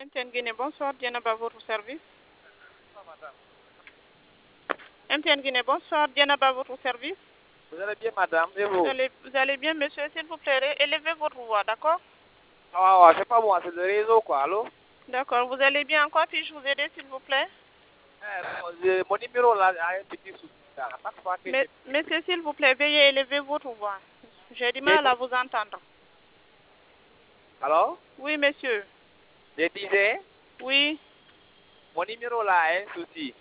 MTN Guinée, bonsoir, Dienaba, votre service. Madame. MTN Guinée, bonsoir, Dienaba, votre service. Vous allez bien, madame, et vous? Vous allez bien, monsieur, s'il vous plaît, élevez votre voix, d'accord? Ah, c'est pas bon, c'est le réseau, quoi, allô? D'accord, vous allez bien, en quoi puis-je vous aider, s'il vous plaît? Mon numéro, là, a un petit souci. À chaque fois que Monsieur, s'il vous plaît, veuillez élever votre voix. J'ai du mal à vous entendre. Alors? Oui, monsieur. Je disais, Oui, mon numéro, là, a un souci.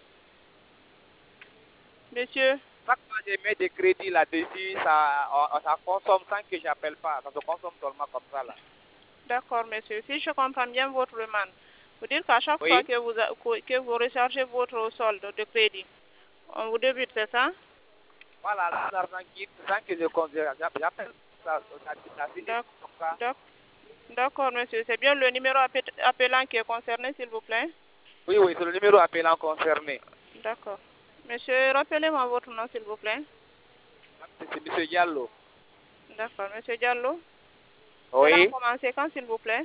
monsieur. Chaque fois que je mets des crédits là-dessus, ça consomme sans que j'appelle pas. Ça se consomme seulement comme ça, là. D'accord, monsieur. Si je comprends bien votre demande, vous dites qu'à chaque fois Oui? que vous rechargez votre solde de crédit, on vous débute, c'est ça? Voilà, l'argent qui, sans que je considère, j'appelle ça finit D'ac- comme ça. d'ac- D'accord, monsieur. C'est bien le numéro appelant qui est concerné, s'il vous plaît? Oui, oui, c'est le numéro appelant concerné. D'accord. Monsieur, rappelez-moi votre nom, s'il vous plaît. C'est M. Diallo. D'accord. Monsieur Diallo, cela a Oui? commencé quand, s'il vous plaît?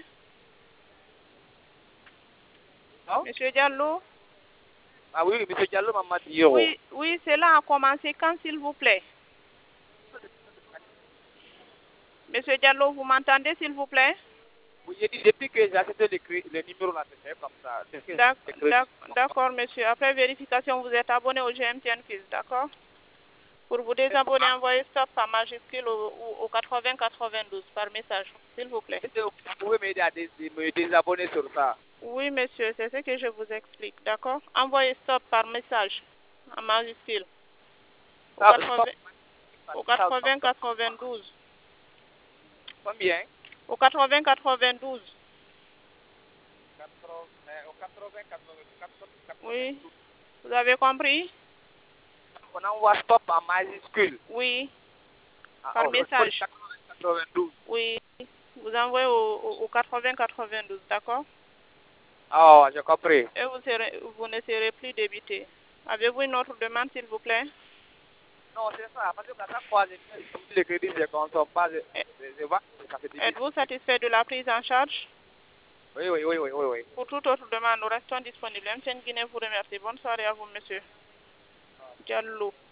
Non? Monsieur Diallo? Ah oui, M. Diallo m'a dit, oh. Oui, oui, cela a commencé quand, s'il vous plaît? Monsieur Diallo, vous m'entendez, s'il vous plaît? Oui, j'ai dit, depuis que j'ai acheté le numéro là, c'est fait comme ça. D'accord, monsieur. Après vérification, vous êtes abonné au GMTN Fils, d'accord? Pour vous désabonner, envoyez stop par majuscule au 80-92 par message, s'il vous plaît. Vous pouvez m'aider à me désabonner sur ça. Oui, monsieur, c'est ce que je vous explique, d'accord? Envoyez stop par message en majuscule au Stop. 80-92. Combien? Au 80-92. Au 80, Oui, 92. vous avez compris? On envoie stop en majuscule. Oui, Ah, par oh, respond message. 92. Oui, vous envoyez au 80-92, d'accord? Oh, j'ai compris. Et vous ne serez plus débité. Avez-vous une autre demande, s'il vous plaît? Non, c'est ça. Parce que à chaque fois, je mets le crédit, je ne consomme pas. Je vois que ça fait difficile. Êtes-vous satisfait de la prise en charge? Oui, oui, oui, oui, oui, oui. Pour toute autre demande, nous restons disponibles. MTN Guinée vous remercie. Bonne soirée à vous, monsieur Diallo.